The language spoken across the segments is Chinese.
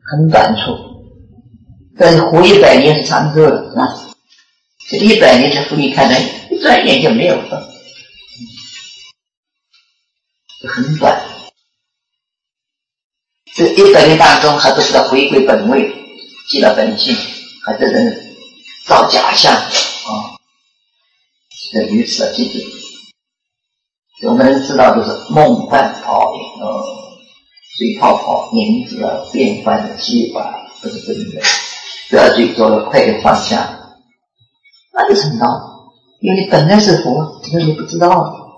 很短促，但是活100年是长寿的啊。这100年的福利看来一转眼就没有了，很短。这100年当中，还不知道回归本位，记了本性，还在人造假象啊，这于此的记住。我们能知道就是梦幻泡影水泡泡影子变幻的计划，不是真的。不要去做了，快点放下，那就成道。因为你本来是佛，只是你不知道。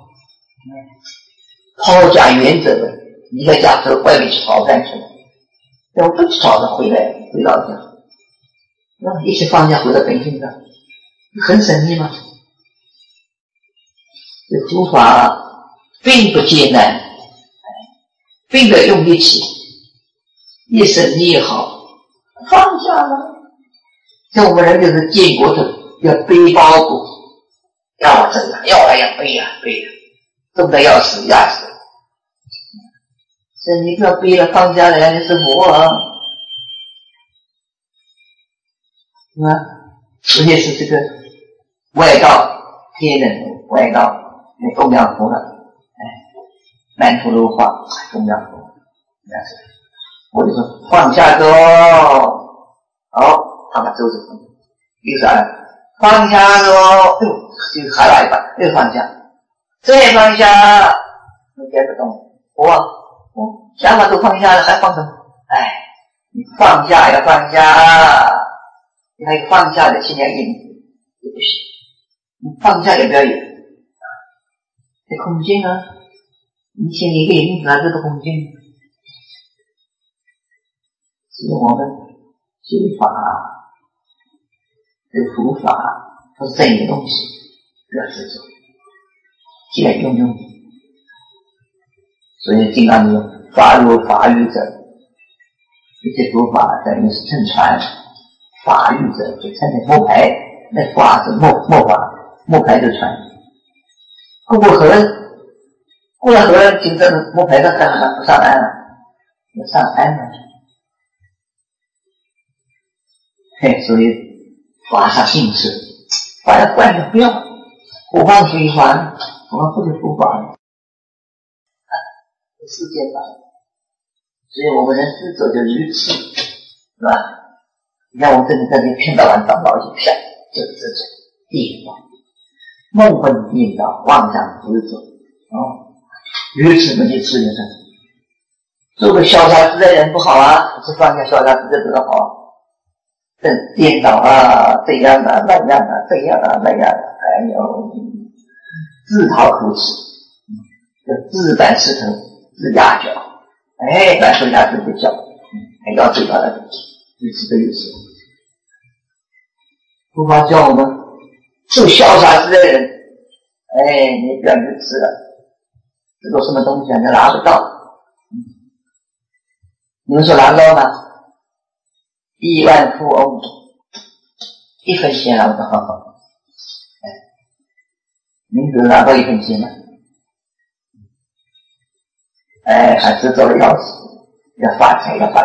抛假原则的，你在家头外面去跑干什么？我不去跑了，回老家，一起放下，回到本性上，很神秘嘛。这佛法并不艰难，并不要用力气，一生你也好，放下了。像我们人就是建国头要背包骨，要这样，要那样，背呀，重的要死压死。所以你不要背了，放下来，你是佛啊，是吧？而且是这个外道，天人外道，那供养佛了，曼陀罗花供养佛，我就说放下走，好，他们走着，一个啥？放下走，就还来一把，又放下，再放下，你别不动，想法都放下了，还放什么？你放下要放下，你还有放下的心量影子，也不行。你放下也不要有，这空间啊，你心里一个影子啊，这个空间。所以我们学法，这个佛法它是真的东西，不要执着，既然用。所以经常说法有法语者，这些佛法等于是乘船，法语者就乘着木牌，那法是木牌的船，过河，过了河，就在木牌上干嘛？不上岸了，要上岸了。所以法上应试，法要惯着，不要佛法随法，佛法不是佛法。世界法，所以我们人执着就愚痴，是吧？你看我们这里在这骗到晚上老去骗，就执着颠倒，梦魂颠倒，妄想执着，愚痴不去吃人生。做个潇洒自在人不好啊，是放下潇洒自在人好啊，颠倒啊，这样啊，那样啊，这样啊，那样啊，自讨苦吃，自反是头。自压脚，反手压自己脚，还要最高的愚痴的意思。佛法教我们做潇洒自在人，你不要愚痴了，这个什么东西啊，你拿不到。你们说拿到吗？1万富翁1分钱拿不到，您只拿到1分钱吗？还执着的要死，要发财啊！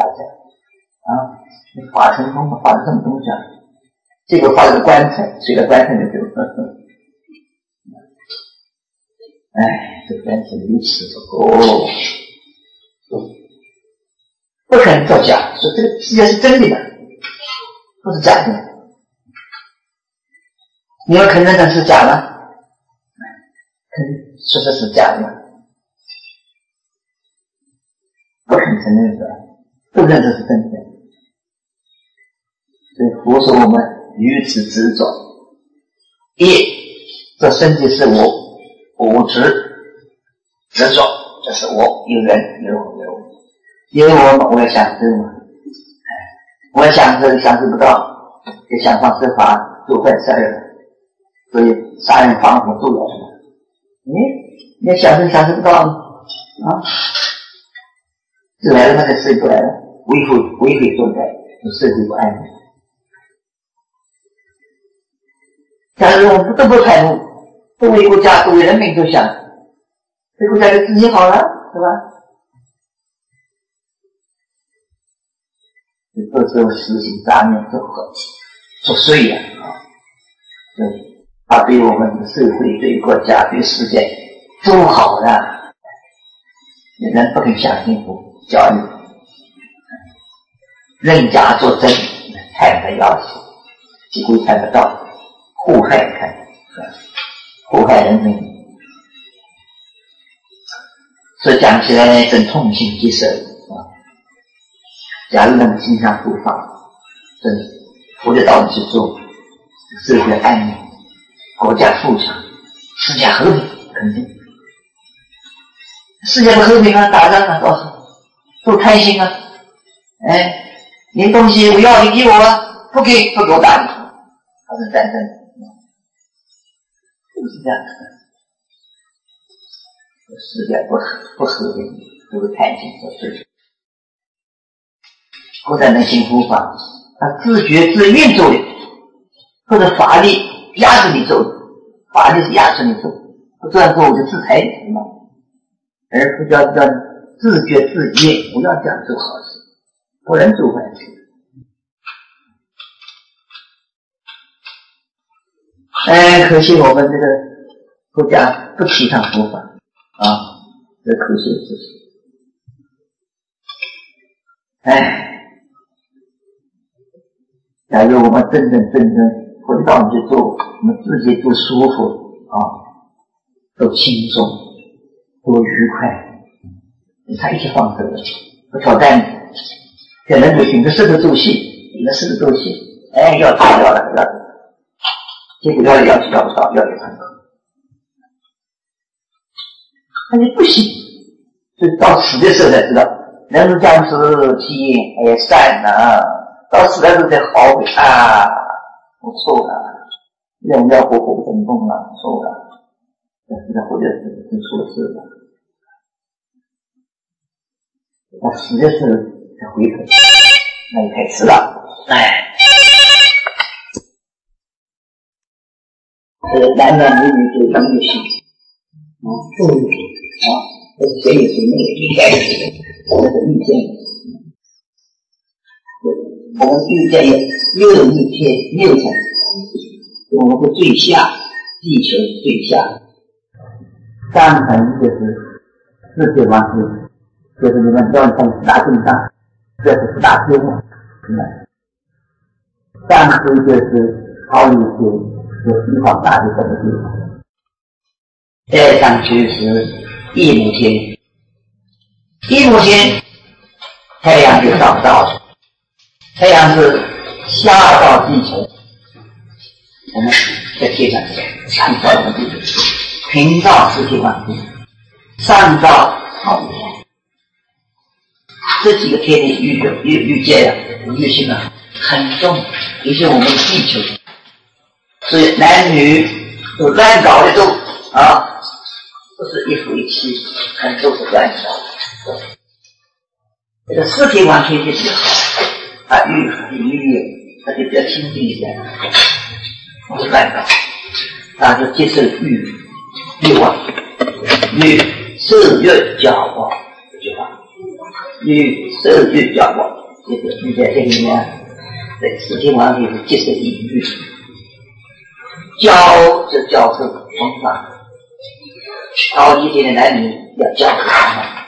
你发成功了，发了什么东西啊？这个发了个棺材，随着棺材就走。这个棺材如此不可能造假，说这个世界是真的，不是假的。你要承认它是假的，说这是假的。不肯承认的，不认这是真的。所以佛说我们于此执着，这身体是我执着，这是我，有人有我，我要享受嘛，我要享受享受不到，就想方设法做坏事了，所以杀人放火都有什么？你要享受不到啊？这来了那个社会来了，为非作歹，社会不安宁。假如我们都不开悟，都为国家、都为人民着想，这国家就自己好了，是吧？ 这时候实行杂念不合作祟呀他对我们的社会、对国家、对世界都好的，人不肯相信教育，任假作真，太不要紧，几乎看得到，祸害祸害人民。所以讲起来真痛心疾首假如能经常佛法，真的佛的道理去做，社会安宁，国家富强，世界和平，肯定。世界不和平啊，打仗啊，到时候都开心啊。你东西我要，你给我啊，不给我打你，发生战争，就是这样子的。世界不和平，都是开心和罪。或者能行佛法，他自觉自愿做的，或者法律压制你做的，法律是压制你做的，不这样做我就制裁你嘛。而不要自觉自愿，不要这样做好事，不能做坏事。可惜我们这个国家不提倡佛法这可惜的事情。假如我们真正回到去做，我们自己都舒服都轻松，多愉快，才一起放手的，不挑战你。可能就顶着石头做戏，要了，结果要不到，要成功，那就不行。所以到死的时候才知道，人将是亲善到死的时候才好我错了，人要活成功了，错了，现在或者是错事了。到死的时候才回头，那就太迟了。男男女女就一个性这是谁有谁没有应该的，这是意见。我们遇见6天6层，我们的最下，地球最下，上层就是世界万物，就是你们要从4大正上，这是4大天嘛，上层就是超一天，是地方大的这个地方，再上去是一亩天，太阳就照不到了。太阳是下到地球，我们在天上上照我们地球，平照世界万物，上照好天。这几个天的欲界欲性很重，也是我们的地球。所以男女都乱搞的都不是一夫一妻，很多是乱搞的。这个4天完全就比较好。欲它就比较清净一点，不是乱搞，就接受欲望，欲色欲交往这句话，欲色欲交往，你在这里面，在4天完全是接受欲，交就交受方法，超一天的男女要交受方法，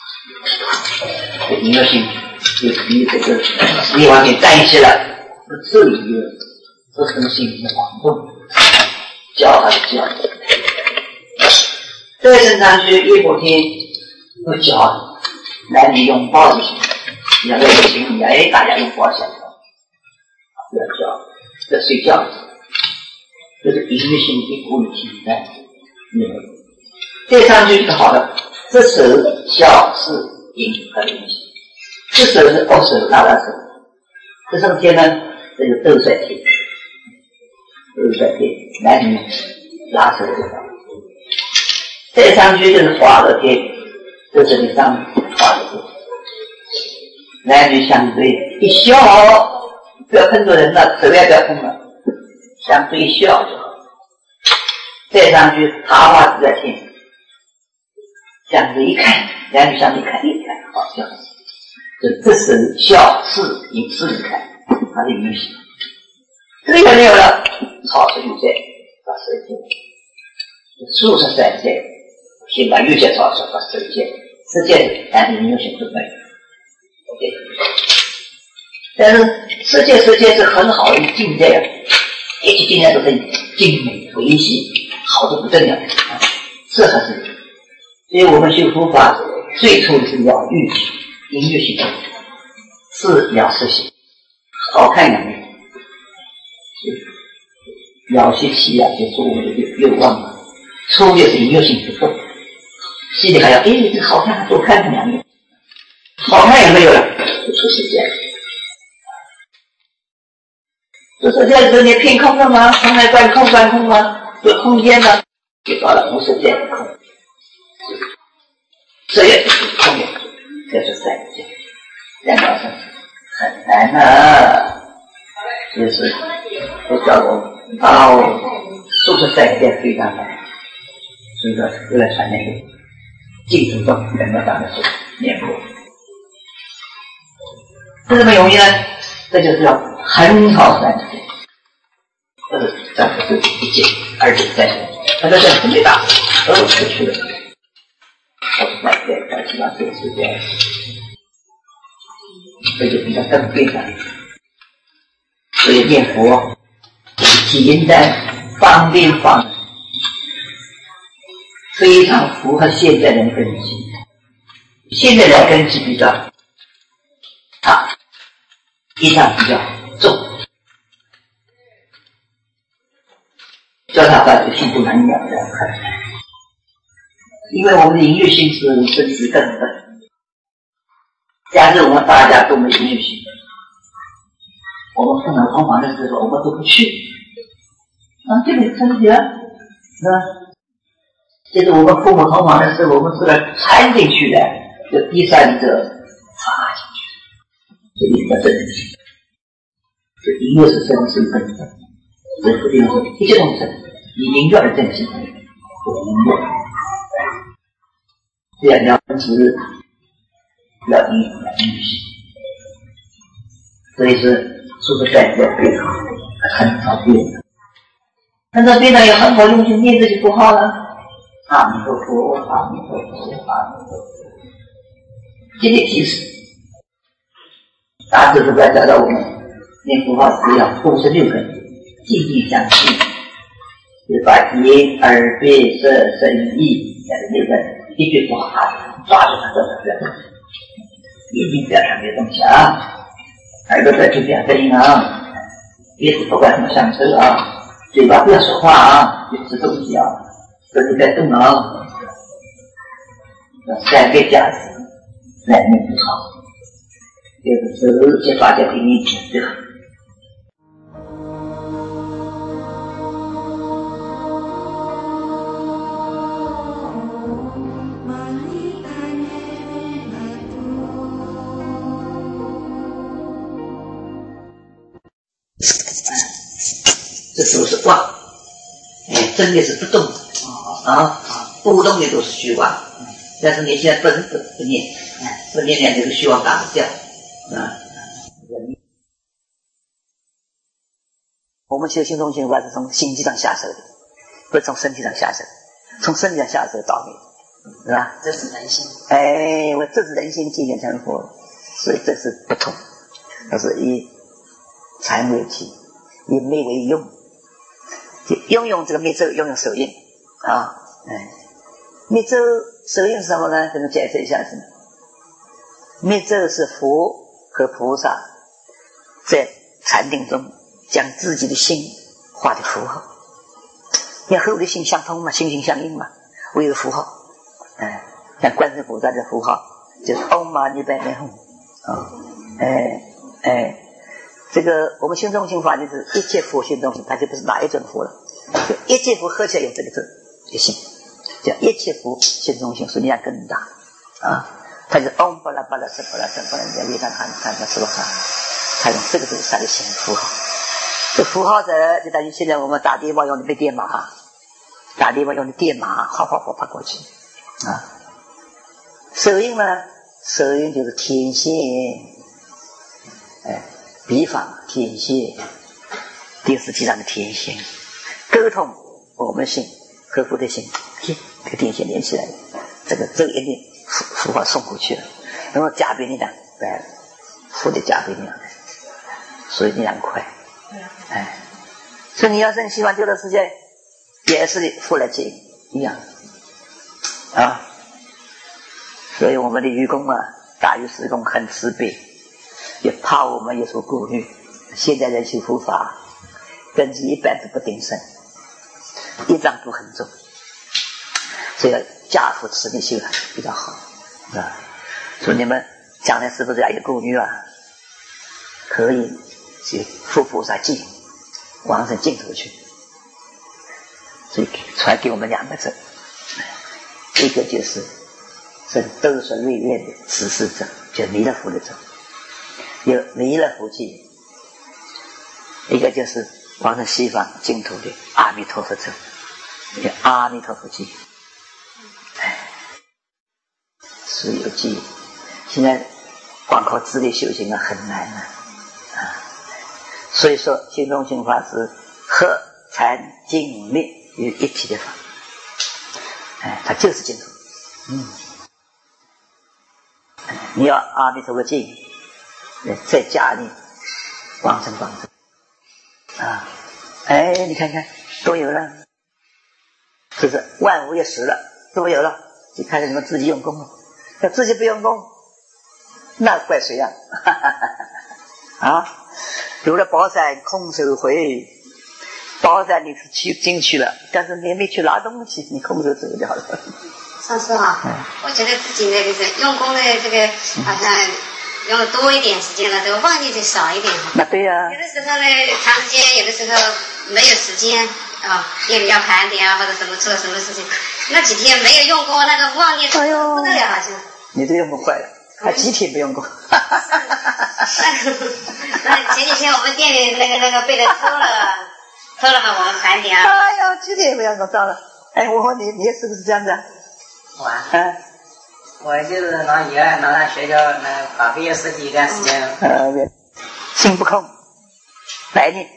音乐性。就与这个实际完全在一起了，不至于不成心的晃动，教他的教。再升上去1亩天，不教男女拥抱就行，两个人情侣大家拥抱下来，不要教，要睡觉，这是音乐性的物理性在。再上去就好了，这手小是音和灵性。这手是手拉拉手，这什么天呢？这是斗率天，男女拉手的。再上去就是化乐天，这是你上化乐天，男女相对一笑，不要碰到人了，手也不要碰了，相对一笑就好。再上去他化自在天，相对一看，男女相对看一看，好笑。 这是孝事隐私离开，它的影响。这个没有了，超是有在把世界，数十三界，先把有些超是把世界，世界但是没有形成没有。OK， 但是世界是很好的境界啊，一切境界都是精美维系，好的不得了啊，这才是。所以我们修佛法最初是要欲音乐性，是要实行好看两面，要学习啊，就是我们的愿望啊。初就是音乐性不动，心里还要这个好看，多看两面，好看也没有了，就出世界。出世界是你凭空的吗？从来观空吗？有空间吗？就到了无世界的空。这也就是空面，这是三界，两道生很难的，就是都叫我到都是三界非常难，所以说为了传那个净土中人们当的是念佛，这怎么容易呢？这就是要很好三界，这是一界，而且三界，那这是没大，都有失去的。我是在其他这个世界，这就比较更变了。所以念佛简单方便方，非常符合现代人根基。现代人根基比较差，业障比较重，叫他把这个心不难养的看。因为我们的音乐性是根基根本，假设我们大家都没音乐性，我们不能同房的时候我们都不去，这个真的是吧？就是我们父母同房的时候，我们是来掺进去的，就第三者插进去，这一个真理，这音乐是真是根本，这不定是一切东西以音乐而正心，这样要分值，要音性，所以是不是在这非常很少变的，但是非常也很好用心念这些符号了。阿弥陀佛，阿弥陀佛，阿弥陀佛。这个提示，大致是不要教导我们念符号只要56根，静静相信，就是把眼、耳、鼻、舌、身、意6根。一句话抓住它的眼睛不要看别的东西啊，耳朵不要听别的声音啊，鼻子不管什么相车啊，嘴巴不要说话啊，就吃东西啊，身体不要动啊，3个价值来念不好，就是这大家给你讲最好。这时候是妄，真的是不动不动的都是虚妄，但是你现在不念，不念这个虚妄打不掉我们修心中心法是从心机上下手的，不是从身体上下手，从身体上下手倒霉，是吧？这是人心，我这是人心体现成佛，所以这是不同，这是以禅为体，以昧为用，就用这个密咒，用手印密咒手印是什么呢？跟你解释一下是密咒是佛和菩萨在禅定中将自己的心画的符号，要和我的心相通嘛，心心相印嘛，我有符号，像观世菩萨的符号就是嗡嘛呢叭咪吽这个我们心中心法就是一切佛心中心，它就不是哪一种佛了，就一切佛合起来有这个字，就心，叫一切佛心中心，实际上更大它就是嗡巴拉巴拉什巴拉什巴拉叫维达汉看到是吧？它用这个字它的心符号，这符号者就等于现在我们打电话用的电码，打电话用的电码，哗哗哗过去手印呢手印就是天线，笔法天线，第四际上的天线，沟通我们心和佛的心，这个天线连起来了，这个一定符号送过去了，然后加倍力量来佛的加倍力量，所以力量快，所以你要真希望救的世界，也是佛来接一样啊。所以我们的愚公啊，大禹施公很慈悲，也怕我们有所顾虑。现在人修佛法，根基一般都不定深，一张都很重，所以要家父慈悲修比较好啊。所以你们将来是不是要有顾虑啊？可以去佛菩萨进往生净土去。所以传给我们两个字，一个就是都是瑞愿的持世者，就是弥勒佛的者，有弥勒佛记；一个就是往生西方净土的阿弥陀佛者，有阿弥陀佛记。所以有记，现在光靠自力修行啊很难啊。所以说净宗行法是和禅净灭于一体的法，它就是净土。你要阿弥陀佛经，再加你往生啊！你看看都有了，这是万物也实了，都有了，就看着你们自己用功了。要自己不用功，那怪谁呀？有了宝山空手回，宝山你是进去了，但是你没去拿东西，你空手走掉了。 上次我觉得自己那个是用功的这个好像用了多一点时间了，这个忘记就少一点。 那对呀。 有的时候呢长时间，有的时候没有时间夜里要盘点啊，或者什么做什么事情，那几天没有用功，那个忘记不得了，好像。 你都用功坏了，还几天不用功？ 那前几天我们店里那个被人偷了嘛，我们盘点啊。 哎呀，几天不用功，糟了！我问你是不是这样子啊？ 我就是拿学校把毕业实习一段时间。 心不空，白念。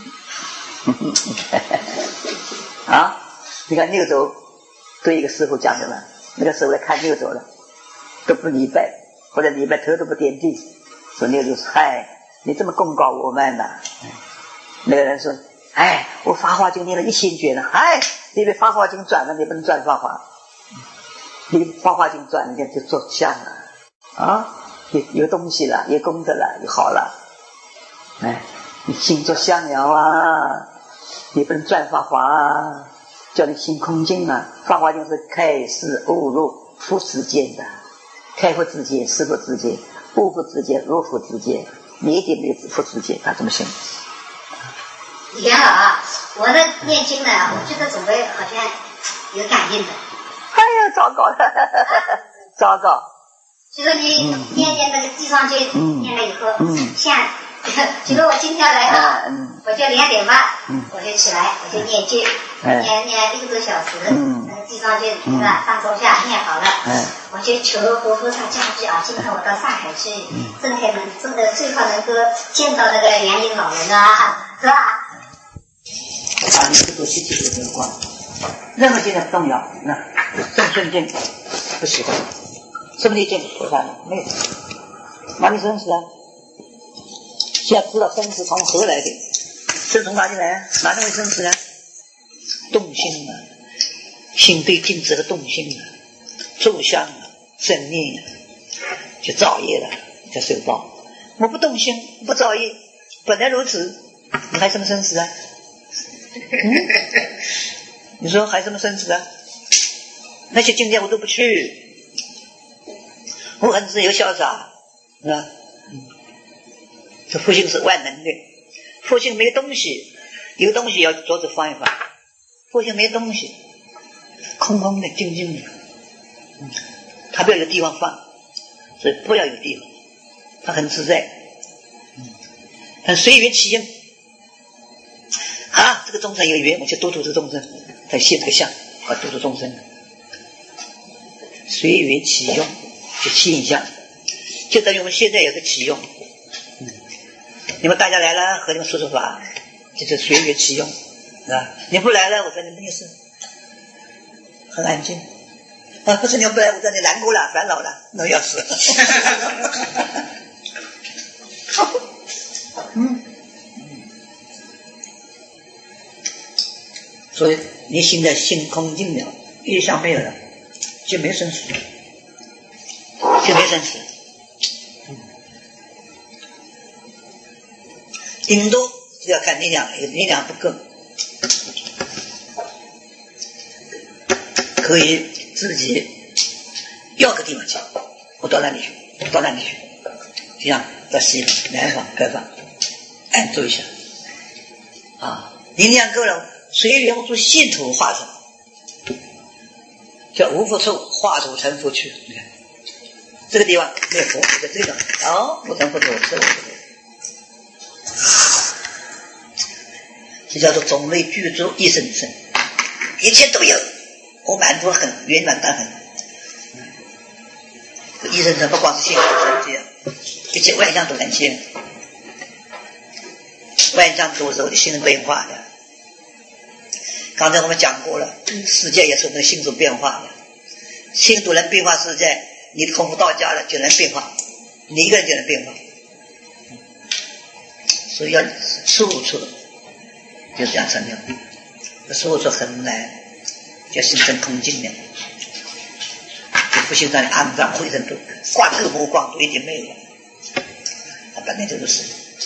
你看牛走对一个师傅讲的嘛，那个师傅来看牛走了，都不礼拜，或者礼拜头都不点地，说牛走嗨，你这么公告我们呐？那个人说，我法华经念了1000卷了，你被法华经转了，你不能转法华。你法华经转一点就做相了有东西了，有功德了，有好了。你心做相了你不能转法华叫你心空静法华经是开示悟入复世间的，开佛之间、示佛之间、悟佛之间、入佛之间，你一定没有复世间，他怎么行？ 杨老我的念经呢，我觉得总归好像有感应的。 糟糕了，糟糕！ 就说你念那个地上经念了以后，像就说我今天来我就2点半，我就起来，我就念经，念1个多小时，那个地上经是吧？上中下念好了，我就求佛菩萨加持今天我到上海去，真的最好能够见到那个年龄老人是吧？ 你这个去这个没有关系。任何经验不重要，正顺境不喜欢，什么的经菩萨没有，哪里生死啊？现在知道生死从何来的？生从哪里来？哪里会生死啊？动心心对境界的动心住相生念就造业了，就受报。我不动心不造业，本来如此，你还什么生死啊？你说还什么生死啊？那些境界我都不去，我很自由潇洒，是吧？这佛性是万能的，佛性没有东西，有东西要桌子放一放，佛性没东西，空空的静静的，他不要有地方放，所以不要有地方，他很自在，很随缘起应。这个众生有缘，我就度这个众生，再现这个相，度众生，随缘起用，就现象。 就等于我们现在有个启用。你们大家来了，和你们说说话，就是随缘启用，是吧？你不来了，我说你没事，很安静。不是你不来，我说你难过了，烦恼了，那要死。所以你现在心空静了，一想没有了，就没生死，就没生死。顶多就要看力量，有力量不够，可以自己要个地方去，我到那里去，到那里去，就像到西方、南方、北方，按住一下啊，力量够了，随缘做信土化成，叫无佛处化土成佛去。你看这个地方没有佛，在这个不成佛土，这这叫做种类具足一生生，一切都有，我满足很圆满当很。一生生不光是现实这样，一切万象都能现，万象都是我的心变化的。刚才我们讲过了，世界也是我们的心所变化的，心都能变化世界，你空不到家了就能变化，你一个人就能变化。所以要处处就这样成了，处处很难，就形成空境了，就不形成肮脏灰尘都挂个不光都已经没有了，它本来就是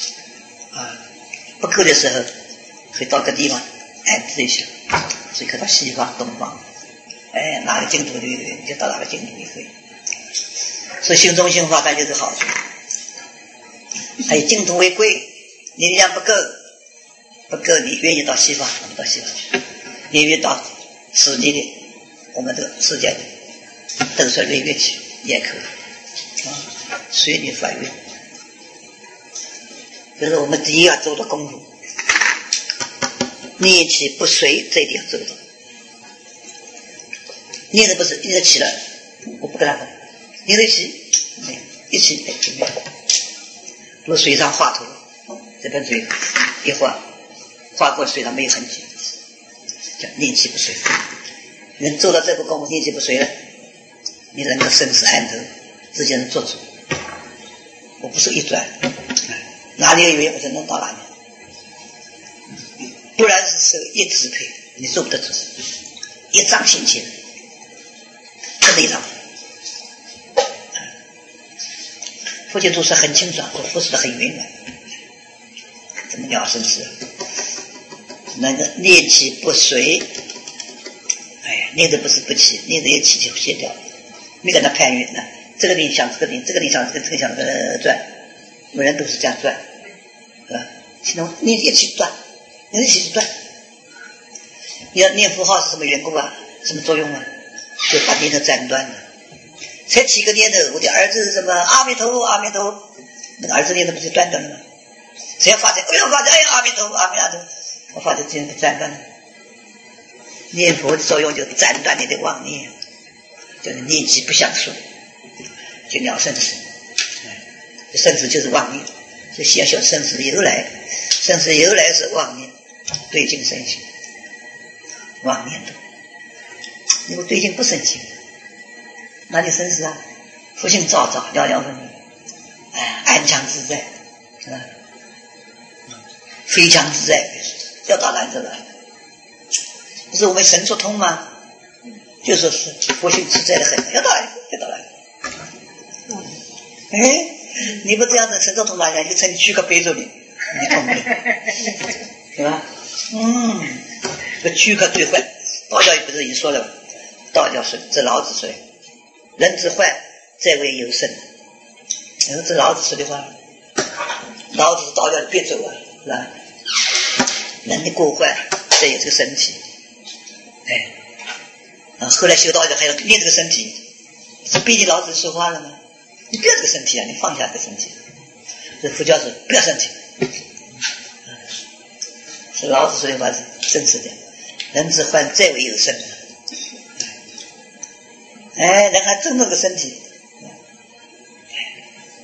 不够的时候可以到个地方安置一下，所以可以到西方东方，哪个净土就到哪个净土也可以。所以心中心法它就是好处，还有净土为贵，你力量不够，你愿意到西方，我们到西方去；你愿意到世界的，我们这个世界的都是类乐去也可以，随你发愿。这是我们第一要做的功夫，念起不随，这一点做到。念的不是念的起了，我不跟他说，念的起，一起就没有。如果水上画图，这盆水一画过水上没有痕迹，叫念起不随。能做到这个功夫，念起不随了，你能够生死安得，自己能做主。我不是一转，哪里有缘我就能到哪里，不然是受一支配，你做不得主，一张心情，真的一张。佛教都是很清爽，佛是很圆满，怎么了生死？那个念起不随，念的不是不起，念的一起就卸掉，没跟他攀缘呢。这个灵想这个灵，这个灵想这个想转，每人都是这样转，是吧？其中念一起转，念一起转。你要念符号是什么缘故啊？什么作用啊？就把念头斩断了。才起个念头，我的儿子是什么？阿弥陀佛，阿弥陀佛，那个儿子念头不就断掉了吗？只要发现，阿弥陀佛，阿弥陀佛，我发现这样斩断了。念佛的作用就斩断你的妄念，就是念起不相顺，就了生死。生死就是妄念，所以先晓生死的由来，生死由来是妄念，对境生心，妄念多。如果对境不生心，哪里生死啊？福性昭昭，了了分明，安详自在，是吧？飞翔自在，要到哪里走哪里。不是我们神说通吗？就说是福性自在的很，要到哪里就到哪里。你不这样子神说通哪里？就趁躯壳背着你，你通不了，是吧？这躯壳最坏，道教不是已经说了吗？道教说，这老子说的。人之坏，在为有生。这老子说的话，老子是道教的别走啊，是吧？人的过坏，再有这个身体，后来修道教还要练这个身体，是毕竟老子说话了吗？你不要这个身体啊，你放下这个身体。这佛教是不要身体，是老子说的话是真实的。人之患，在为有生。人还争那个身体，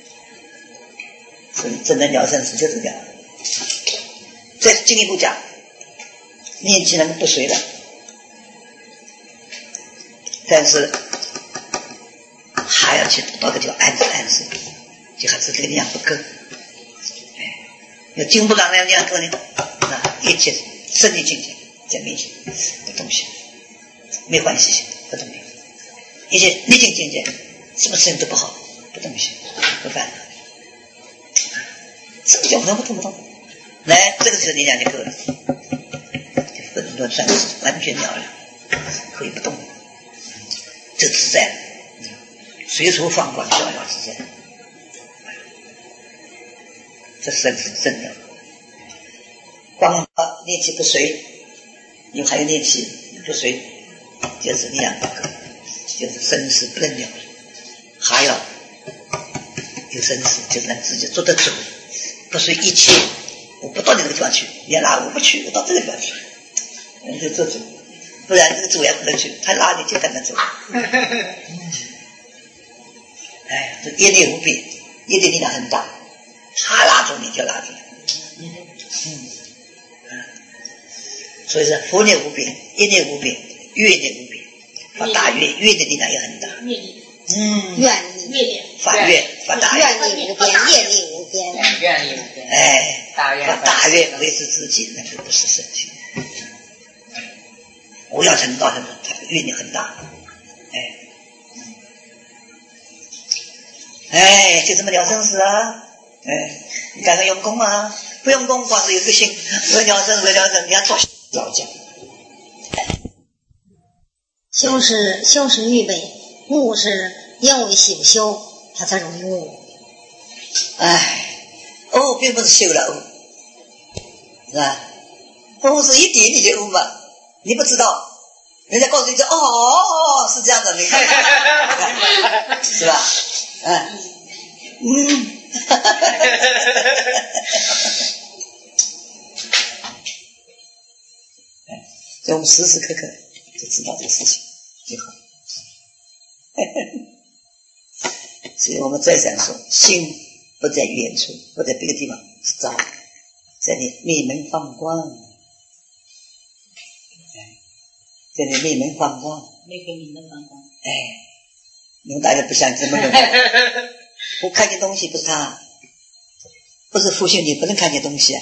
真的了生死就是这样。再进一步讲，念既然不随了，但是还要去到个叫安适，就还是这个量不够。要进步到那样够呢，那一切生理境界在面前不动心，没关系性，不动心。一些逆境境界，什么事情都不好，不动心，不烦。什么叫不动？来，这个时候力量就够了，就混乱散失，完全了了，可以不动，就自在了，随处放光，逍遥自在。这是真的。光练气不随，又还有练气不随，就是力量不够，就是生死不能了，还要有生死，就是让自己做得主，不随一切。我不到你这个地方去，你要拉我不去，我到这个地方去，就做主，不然这个主也不能去，他拉你就跟他走。哎，这业力无边，业力力量很大，他拉住你就拉住你。所以说佛力无边，业力无边，愿力无边，发大愿，愿的力量也很大。 愿力， 发愿，发大愿， 愿力无边，业力无边， 愿力无边。 哎，发大愿维持自己，那就不是身体。我要成道什么？他的愿力很大。哎，就这么了生死啊！你赶快用功啊！不用功，光是有个心，为了生，你要做老讲。 修是预备，悟是因为修修，它才容易悟。 并不是修了悟，是吧？悟是一点你就悟嘛，你不知道，人家告诉你说是这样的，你看，是吧？所以我们时时刻刻就知道这个事情就好。所以我们再想说，心不在远处，不在别的地方是照，在你内门放光，在你内门放光，你们大家不相信怎么用？我看见东西不是他，不是复性，你不能看见东西啊。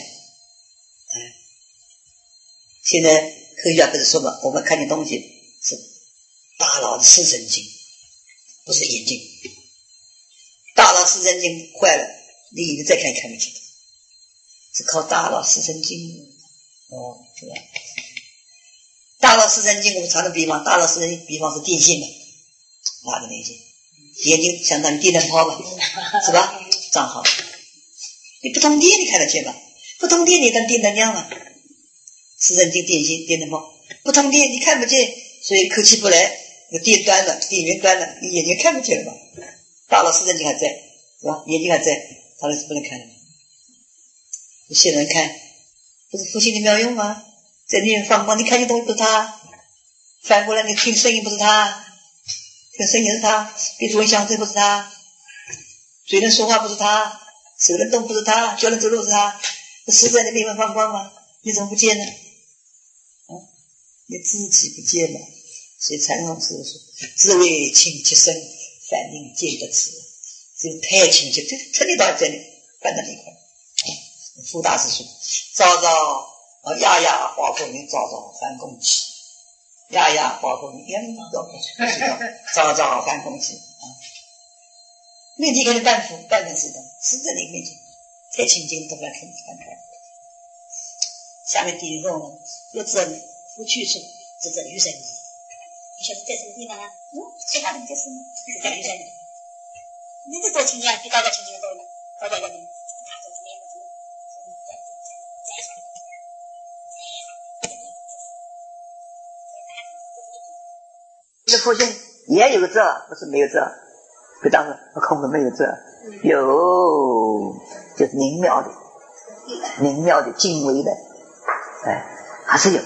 现在科学家不是说嘛，我们看见东西是大脑的视神经，不是眼睛。大脑视神经坏了，你以为再看也看不清，是靠大脑视神经。对吧？大脑视神经我们常常比方，大脑视神经比方是电线嘛，哪个电线？眼睛相当于电灯泡嘛，是吧？正好，你不通电你看得见吧？不通电你当电灯亮嘛？视神经电线电灯泡不通电你看不见，所以口气不来，电断了，电源断了，你眼睛看不见了嘛？大脑视神经还在，是吧？眼睛还在，大脑是不能看的。有些人看，不是复兴的妙用吗？在里面放光，你看见东西不是他，反过来你听声音不是他，听声音是他，鼻子闻香水不是他，嘴能说话不是他，手能动不是他，脚能走路不是他，这实在的里面放光吗？你怎么不见呢？你自己不见嘛。所以禅宗师说，自为清其身，反令见得此，只有太清晰，这彻底到这里搬到那块。傅大师说，朝朝亚亚花风云，朝朝翻空气，亚亚花风云，朝朝翻空气面前看见半幅半分是的，是在你面前太清净都不要看开。下面第一个呢，又知道不去处，只在余生。你晓得在什么地方啊？其他的就是是在余生。你这多清净啊，比大家清净多了，大家人民。这佛性也有个这，不是没有这。比当时空的没有这，有就是明妙的精微的，还是有，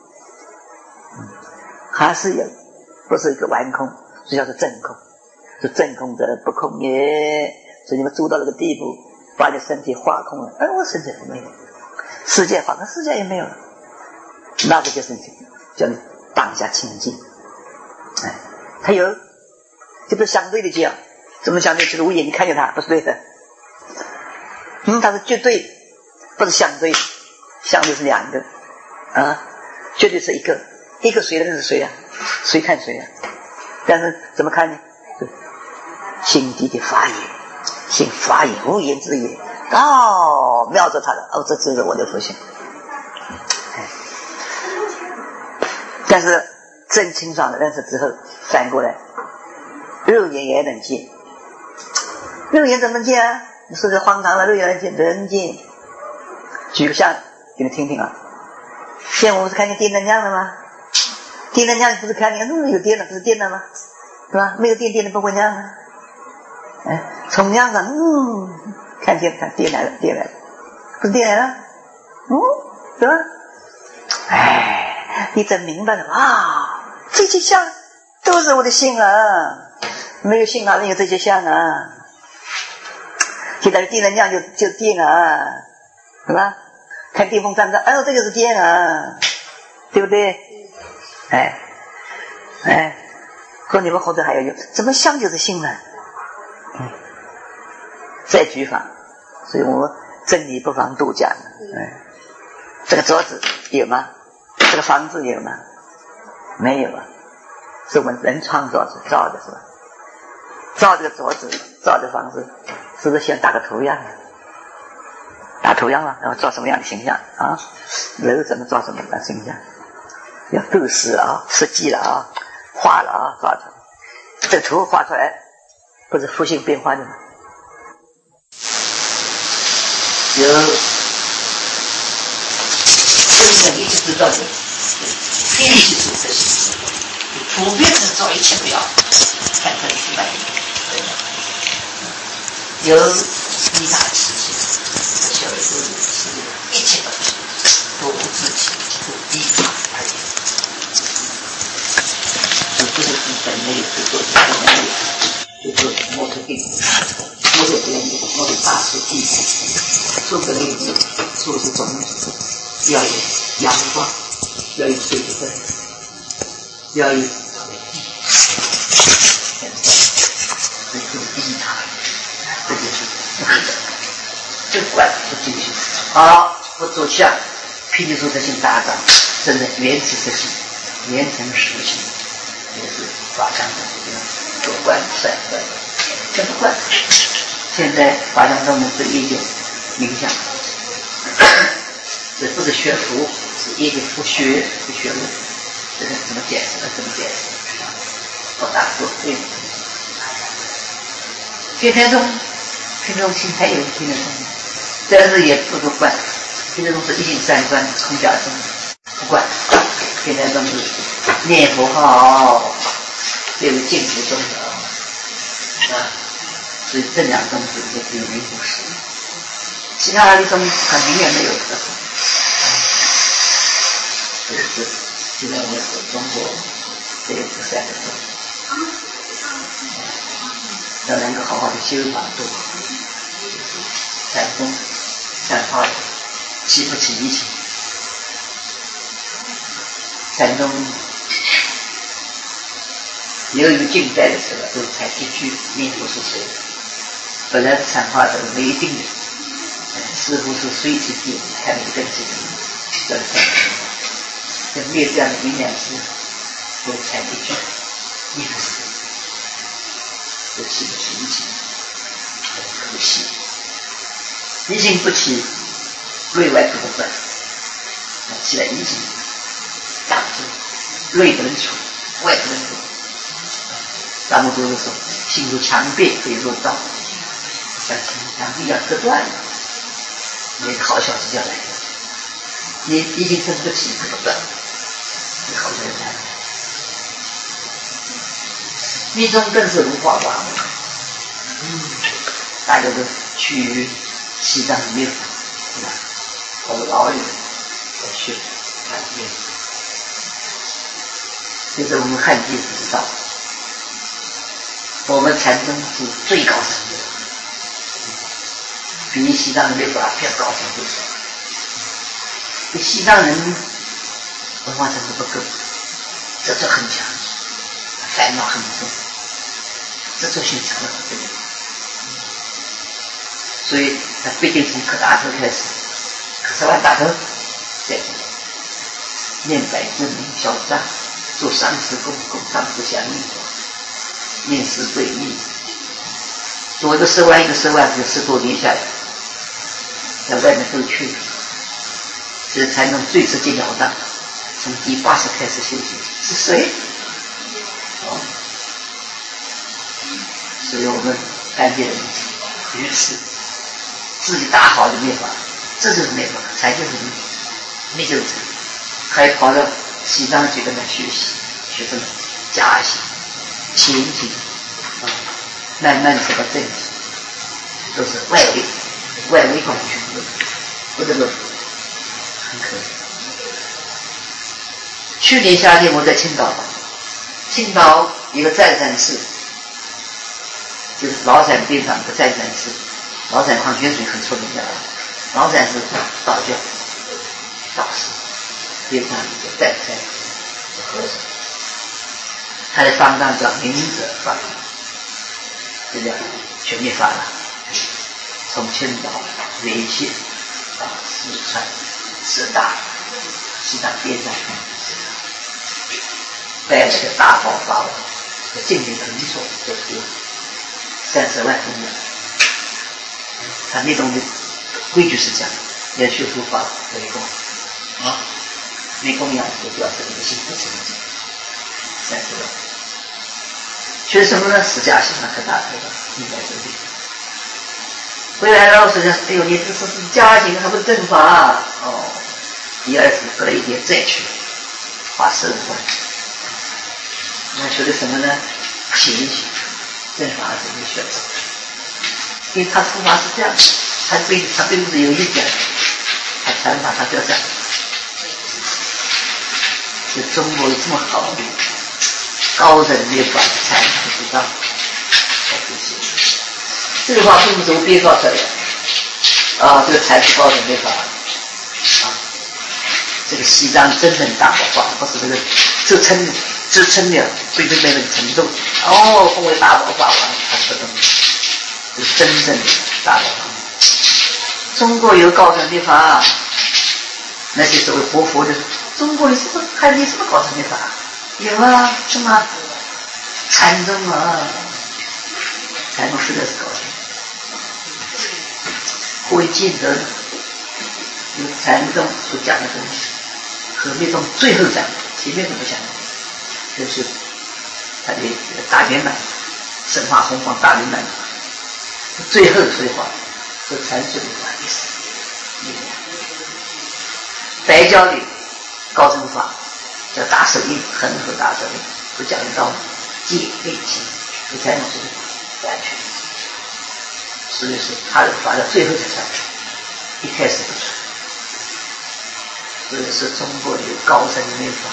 还是有，不是一个完空，这叫做真空，是真空的不空也。所以你们做到那个地步， 把你身体化空了，我身体也没有，世界化空，世界也没有了，那个就是叫你当下清净。还有，这不是相对的讲，怎么相对？就是我眼睛看见它不是对的，它是绝对，不是相对，相对是两个绝对是一个谁的那是谁啊？谁看谁啊？但是怎么看呢？心地的法眼，心法眼，无言之眼，瞄着他的，这就是我的佛性。但是真清爽的认识之后，反过来，肉眼也能见。肉眼怎么见啊？你说这荒唐了，肉眼能见，能见。举个像给你听听啊。现在我们是看见电灯亮了吗？电灯亮不是看见有电了，不是电了吗？是吧？没有电，电灯不会亮啊。从亮上，看见看电来了，不是电来了，是吧？你真明白了啊！这些相都是我的性啊，没有性哪里有这些相啊？现在电能亮就电啊，是吧？看电风扇的，这就是电啊，对不对？和你们后头还有怎么相就是性呢？再举法，所以我们真理不妨度讲。这个桌子有吗？这个房子有吗？没有啊，是我们人创造的，造的是吧？造这个桌子，造这房子，是不是先打个图样？打图样了，然后做什么样的形象啊？楼怎么做什么样的形象？要构思设计了画了画出来。这个图画出来，不是复性变化的吗？有真正一直知道的第一系统的性，普遍是做一切不要看成失败，有一大事情，小的时候是一切东西都不自己，都依他而已，不是本内就做本内，就做摩托定，摩托不用摩托大师地，做个例子，做是种子，要有阳光，要有水分，要有这就是依他，这就是就管不进去。好，不走向霹雳出这性大涨，真的原始之性，原成实性，也是法相的这个多观善观，怎么观？现在法相中的是研究冥想，这不是学佛，是研究佛学的学问。这个怎么解释？怎么解释？不大做对。天台宗心还有天台宗，但是也不管。天台宗是一心三观空假宗，不管。天台宗是念佛号，这个净土宗的所以这两宗是也只有名不实，其他的宗很明显没有的。这是现在我们中国这个第三个宗，要能够好好的修法度，禅宗禅法起不起一起。禅宗由于近代的时候都才一句念佛是谁，本来禅法都没一定的，似乎是随其地还没根基的，跟灭这样的营养师都才一句念佛是谁，都起不起一起，很可惜。一心不起，内外不分，起来一心挡住，内不能出，外不能入。咱们都是说，心如墙壁可以入道，像墙壁要割断了，你好消息就要来了。你一心撑不起，割断，你好消息来了。密宗更是如花花，大家都去西藏念佛，对吧？我们老有在学汉念佛，就是我们汉地不知道，我们禅宗是最高层的， 比西藏的律法要高上多少？西藏人文化程度不够，执着很强，烦恼很重，执着性强得很。所以他毕竟从磕大头开始，磕10万大头，再念百正明小藏，做3次供上次相应，念10对应，做一个10万一个10万，就10多年下来，在外面都去了，这才能最直截了当。从第80开始修行，是谁？所以我们干净人于此自己打好的灭法，这就是灭法，才就是灭就是才。还跑到西藏去跟他学习，学什么家行、前行，慢慢走到正行，都是外围方面去问，不能够很可惜。去年夏天我在青岛一个湛山寺，就是崂山边上的湛山寺，崂山矿泉水很出名的，崂山是道教道士，边上一个湛山和尚，他的方丈叫明者方，这叫全灭法了。从青岛、沔县到四川、师大、西藏边上，带了个大宝法王，境内很错，就是30万公粮。他那种的规矩是这样，要学佛法为供啊，没供养就不要这个心不成就30万。学什么呢？释迦行了，可大头了，应该这里。回来老师讲，哎呦，你这是家行还不是正法啊？哦，第2次隔了1天再去，花40万。那学的什么呢？行行，正法是没学走，因为他出发是这样，他并不是有意见，他禅法他就这样。就中国有这么好的高人灭法禅法之道，才不行。这个话并不是我编造出来的啊，这个才是高人灭法啊。这个西藏真正大宝法，不是这个支撑了对对那个程度哦，奉为大宝法王，他不懂，这是真正的大宝法。中国有高人灭法，那些所谓活佛的，中国有什么看见什么高人灭法？有啊，什么禅宗啊，禅宗实在是高人。会见得有禅宗所讲的东西和灭宗最后讲的，前面怎么讲的？就是他的大圆满，神化洪荒大圆满，最后说的话和禅宗的话也是一样。白教的高僧法叫大手印，恒河大手印，都讲到戒备心，和禅宗说的完全。所以说他的法在最后才传，一开始不传。所以说中国有高深的灭法，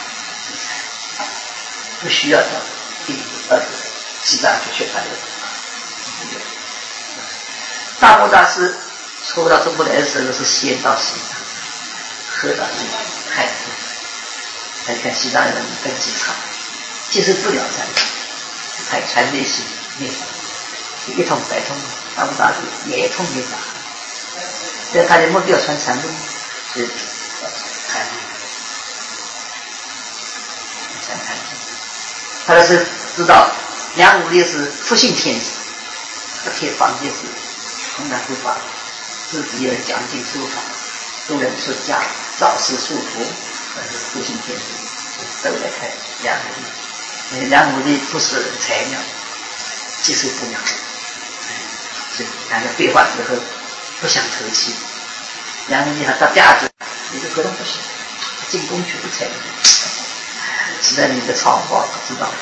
不需要到西藏去学他的。大摩大师初到中国来的时候是先到西藏，喝到这个太苦，来看西藏人根基差，接受不了禅法，太传内心灭法，一通百通。大摩大师也通灭法，所以他的目标传禅宗，是禅宗。他是知道梁武烈是复兴天子，不贴坊间是从来不法，自己要讲经说法，都能出家，造世树佛，那是复兴天子，都来看梁武烈。梁武烈不是材料，接受不了。所以两个对话之后不想投气，梁武烈还到第2次，你就可能不行，进宫去不才实在你的草报知道。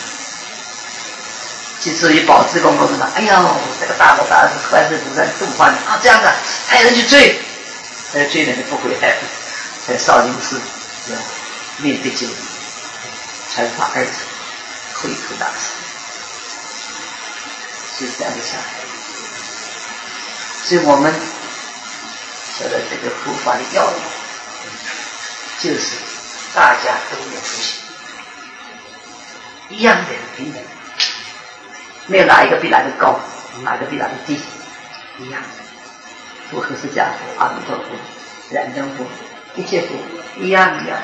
至于宝智公公说：“哎呦，这个大摩大师观世菩萨度化你啊，这样的派人去追，追人就不回来，在少林寺要面对就传法2次，会口大师，就是这样的下来。 所以我们说的这个佛法的要义，就是大家都有出息，一样的平等，没有哪一个比哪个高，哪个比哪个低，一样的。佛和释迦佛、阿弥陀佛、燃灯佛，一切佛一样的。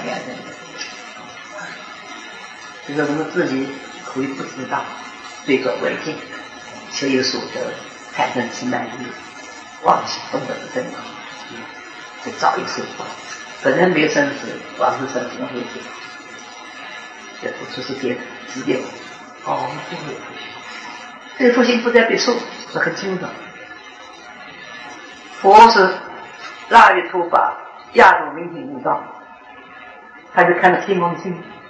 就是我们自己苦于不知道，对作违境，求有所得，产生轻慢意，妄想懂得不正道，就早已受报。本人没有生死，往事生死会解。这付出是别指点我们不会有复兴。这个复兴不在别处，是很清楚。佛是腊月突法，亚度明心悟道，他就看到天王星。